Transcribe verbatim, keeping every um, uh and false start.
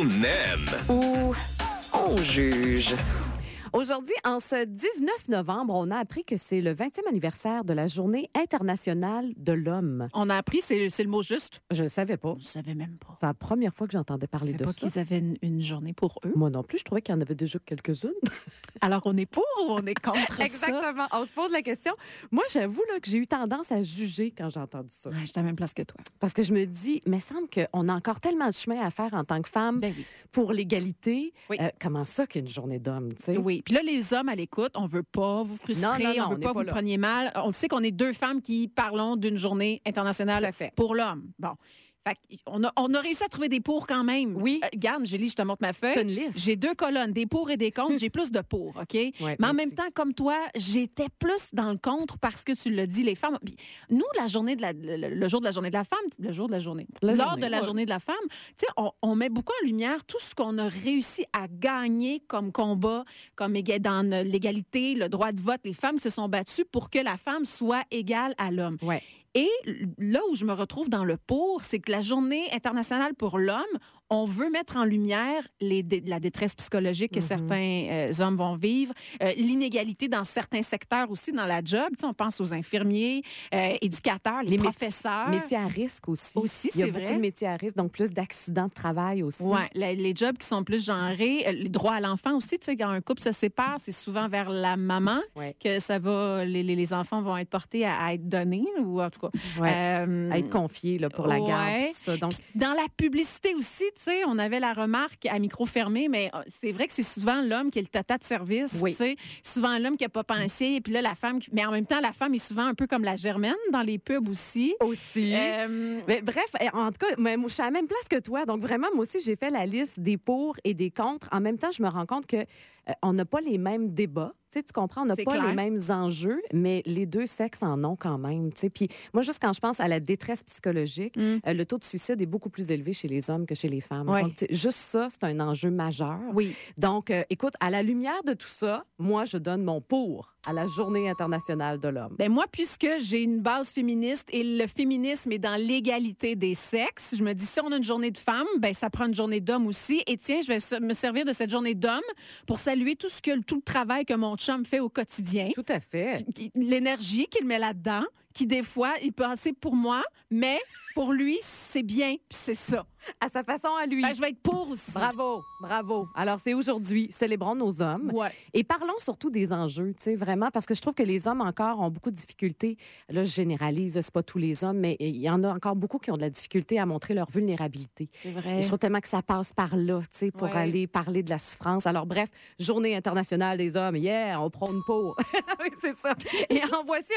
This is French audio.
On aime ou on juge. Aujourd'hui, en ce dix-neuf novembre, on a appris que c'est le vingtième anniversaire de la Journée internationale de l'homme. On a appris, c'est, c'est le mot juste. Je ne savais pas. Je ne savais même pas. C'est la première fois que j'entendais parler Je de pas ça. qu'ils avaient une, une journée pour eux. Moi non plus, je trouvais qu'il y en avait déjà quelques-unes. Alors, on est pour ou on est contre ça? Exactement. On se pose la question. Moi, j'avoue là, que j'ai eu tendance à juger quand j'ai entendu ça. Ouais, je suis à la même place que toi. Parce que je me dis, mais il semble qu'on a encore tellement de chemin à faire en tant que femme Ben oui. pour l'égalité. Oui. Euh, comment ça qu'il y a une journée d'homme, tu sais? Oui. Puis là, les hommes à l'écoute, on veut pas vous frustrer, Non, non, non, on veut on pas n'est vous pas le là. preniez mal. On sait qu'on est deux femmes qui parlons d'une journée internationale Tout à fait. pour l'homme. Bon. Fait on a, on a réussi à trouver des pour quand même. Oui. Euh, regarde, Julie, je te montre ma feuille. T'as une liste. J'ai deux colonnes, des pour et des contre. J'ai plus de pour, OK? Mais en merci. même temps, comme toi, j'étais plus dans le contre parce que tu l'as dit, les femmes. Puis nous, la journée de la, le, le jour de la journée de la femme, le jour de la journée, La lors journée, de la ouais. journée de la femme, tu sais, on, on met beaucoup en lumière tout ce qu'on a réussi à gagner comme combat, comme éga- dans l'égalité, le droit de vote. Les femmes se sont battues pour que la femme soit égale à l'homme. Ouais. Et là où je me retrouve dans le pour, c'est que la journée internationale pour l'homme, on veut mettre en lumière les dé- la détresse psychologique que Mm-hmm. certains euh, hommes vont vivre, euh, l'inégalité dans certains secteurs aussi, dans la job. Tu sais, on pense aux infirmiers, euh, éducateurs, les, Les professeurs. Métiers, métiers à risque aussi. Aussi, Il y a c'est beaucoup vrai. de métiers à risque, donc plus d'accidents de travail aussi. Ouais, les, les jobs qui sont plus genrés, euh, les droits à l'enfant aussi, tu sais, quand un couple se sépare, c'est souvent vers la maman Ouais. que ça va, les, les, les enfants vont être portés à, à être donnés, ou en tout cas. Ouais. euh, À être confiés là, pour la garde, ouais. tout ça. Donc, Puis dans la publicité aussi, tu sais, on avait la remarque à micro fermé, mais euh, c'est vrai que c'est souvent l'homme qui est le tata de service, Oui. tu sais. Souvent l'homme qui a pas pensé, et puis là, la femme, qui- mais en même temps, la femme est souvent un peu comme la Germaine dans les pubs aussi. aussi. Euh, Mais bref, en tout cas, moi, je suis à la même place que toi. Donc, vraiment, moi aussi, j'ai fait la liste des pour et des contre. En même temps, je me rends compte que euh, on n'a pas les mêmes débats. Tu sais, tu comprends, on n'a C'est pas clair. les mêmes enjeux, mais les deux sexes en ont quand même. Tu sais, puis moi, juste quand je pense à la détresse psychologique, euh, le taux de suicide est beaucoup plus élevé chez les hommes que chez les femmes. Ouais. Donc, tu sais, juste ça, c'est un enjeu majeur. Oui. Donc, euh, écoute, à la lumière de tout ça, moi, je donne mon pour à la Journée internationale de l'homme. Ben moi, puisque j'ai une base féministe et le féminisme est dans l'égalité des sexes, je me dis, si on a une journée de femmes, ben ça prend une journée d'hommes aussi. Et tiens, je vais se- me servir de cette journée d'hommes pour saluer tout ce que tout le travail que mon chum fait au quotidien. Tout à fait. Qui- L'énergie qu'il met là-dedans, qui des fois, il peut assez pour moi, mais pour lui, c'est bien, puis c'est ça. À sa façon à lui. Ben, je vais être pour aussi. Bravo, bravo. Alors, c'est aujourd'hui. Célébrons nos hommes. Ouais. Et parlons surtout des enjeux, tu sais, vraiment, parce que je trouve que les hommes encore ont beaucoup de difficultés. Là, je généralise, c'est pas tous les hommes, mais il y en a encore beaucoup qui ont de la difficulté à montrer leur vulnérabilité. C'est vrai. Et je trouve tellement que ça passe par là, tu sais, pour Ouais. aller parler de la souffrance. Alors, bref, Journée internationale des hommes, yeah, on prône pour. Oui, c'est ça. Et en voici